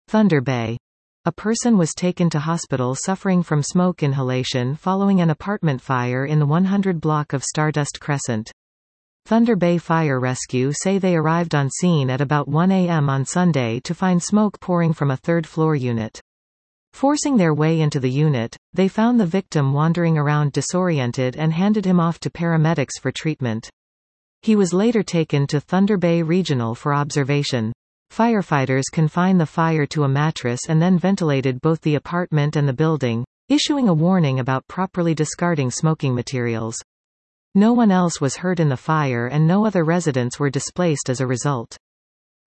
Thunder Bay. A person was taken to hospital suffering from smoke inhalation following an apartment fire in the 100 block of Stardust Crescent. Thunder Bay Fire Rescue say they arrived on scene at about 1 a.m. on Sunday to find smoke pouring from a third-floor unit. Forcing their way into the unit, they found the victim wandering around disoriented and handed him off to paramedics for treatment. He was later taken to Thunder Bay Regional for observation. Firefighters confined the fire to a mattress and then ventilated both the apartment and the building, issuing a warning about properly discarding smoking materials. No one else was hurt in the fire and no other residents were displaced as a result.